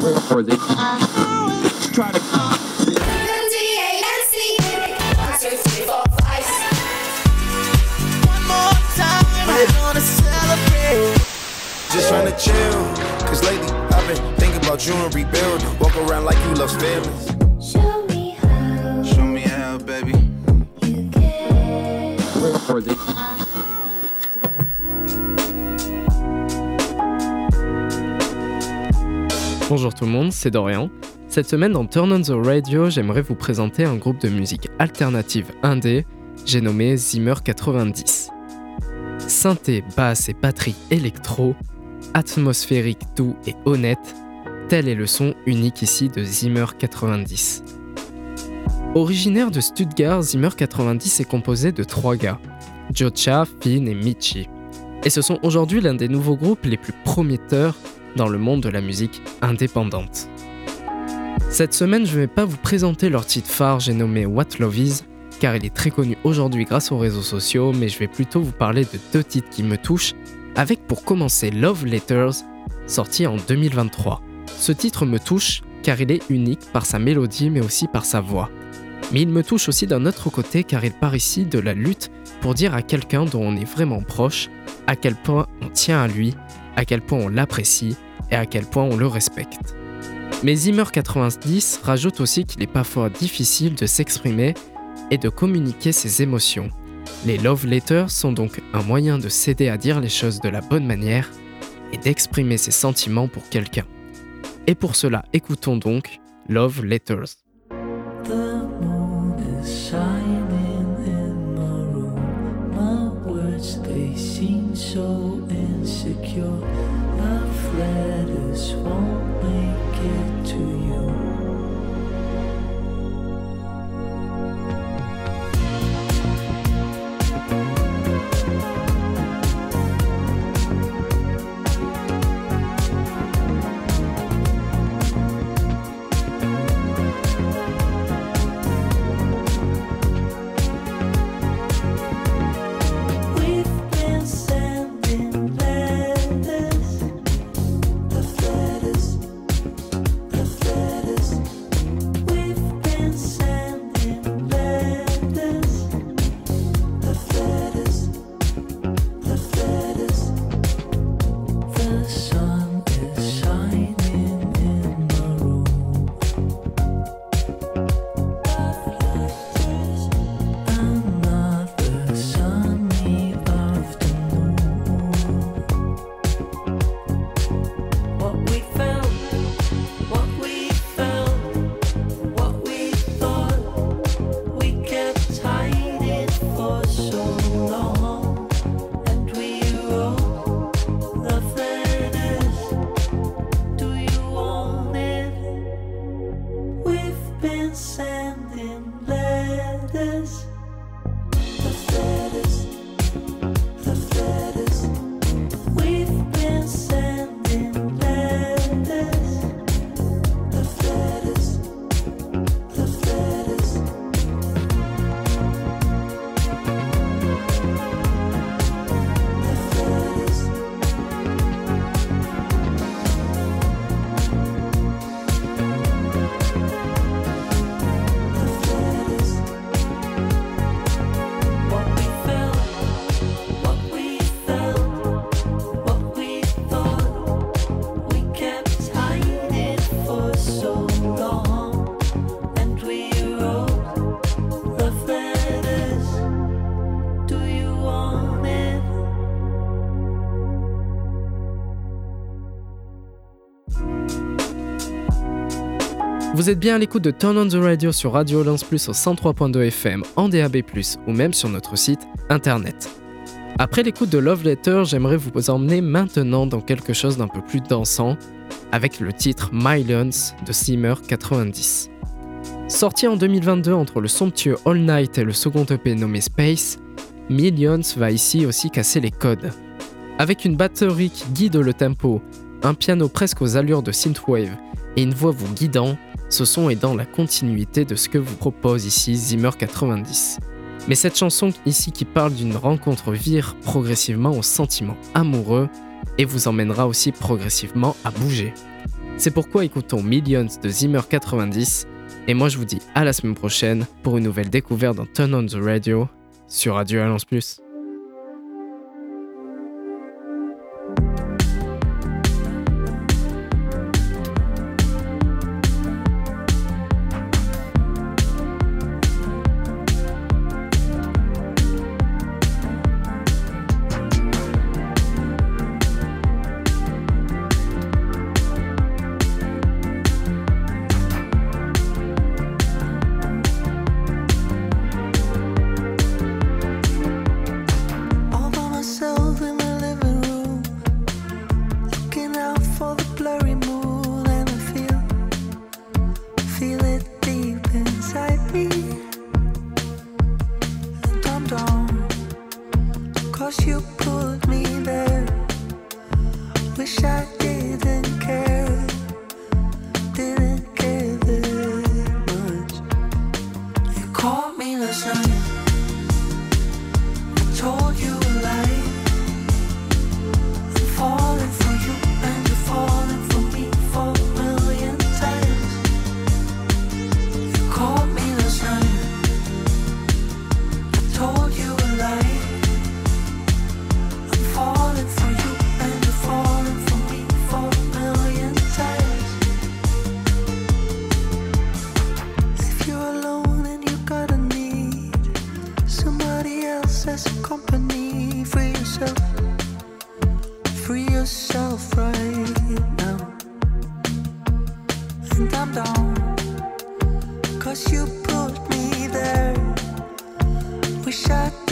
Or they try to just trying to chill, cause lately I've been thinking about you and rebuilding. Walk around like you love feelings. Show me how, baby. or they Bonjour tout le monde, c'est Dorian. Cette semaine dans Turn on the Radio, j'aimerais vous présenter un groupe de musique alternative indé, j'ai nommé Zimmer 90. Synthé, basse et batterie électro, atmosphérique, doux et honnête, tel est le son unique ici de Zimmer 90. Originaire de Stuttgart, Zimmer 90 est composé de 3 gars, Jocha, Finn et Michi. Et ce sont aujourd'hui l'un des nouveaux groupes les plus prometteurs dans le monde de la musique indépendante. Cette semaine, je ne vais pas vous présenter leur titre phare, j'ai nommé What Love Is, car il est très connu aujourd'hui grâce aux réseaux sociaux, mais je vais plutôt vous parler de 2 titres qui me touchent, avec pour commencer Love Letters, sorti en 2023. Ce titre me touche car il est unique par sa mélodie mais aussi par sa voix. Mais il me touche aussi d'un autre côté car il part ici de la lutte pour dire à quelqu'un dont on est vraiment proche, à quel point on tient à lui, à quel point on l'apprécie et à quel point on le respecte. Mais Zimmer 90 rajoute aussi qu'il est parfois difficile de s'exprimer et de communiquer ses émotions. Les love letters sont donc un moyen de s'aider à dire les choses de la bonne manière et d'exprimer ses sentiments pour quelqu'un. Et pour cela, écoutons donc Love Letters. The moon is shining in my room. My words, they seem so insecure. Love letters won't make it to you. We've been sending letters, love letters, love letters. We've been sending letters, love letters, love letters. The sun is shining in my room. Love letters, another sunny afternoon. What we felt, what we felt, what we thought, we kept hiding for so long. And we wrote love letters. Do you want it? We've been sending letters. Love letters, love letters. We've been sending letters. Love letters, love letters. Love letters. Love letters. What we felt, what we felt, what we thought, we kept hiding for so long. And we wrote love letters. Do you want it? Vous êtes bien à l'écoute de Turn on the Radio sur Radio Lens Plus au 103.2 FM en DAB+, ou même sur notre site internet. Après l'écoute de Love Letter, j'aimerais vous emmener maintenant dans quelque chose d'un peu plus dansant, avec le titre Millions de Zimmer 90. Sorti en 2022 entre le somptueux All Night et le second EP nommé Space, Millions va ici aussi casser les codes. Avec une batterie qui guide le tempo, un piano presque aux allures de synthwave et une voix vous guidant, ce son est dans la continuité de ce que vous propose ici Zimmer 90. Mais cette chanson ici qui parle d'une rencontre vire progressivement au sentiment amoureux et vous emmènera aussi progressivement à bouger. C'est pourquoi écoutons Millions de Zimmer 90, et moi je vous dis à la semaine prochaine pour une nouvelle découverte dans Turn on the Radio sur Radio Alliance Plus. All by myself in my living room, looking out for the blurry moon, and I feel it deep inside me. And I'm down, 'cause you put me there. Wish I didn't care that much. You caught me last night, told you a lie. I'm falling for you and you're falling for me for a million times. You caught me last night, I told you a lie. I'm falling for you and you're falling for me for a million times. If you're alone and you gotta need somebody else as a company, free yourself right now. And I'm down, 'cause you put me there. Wish I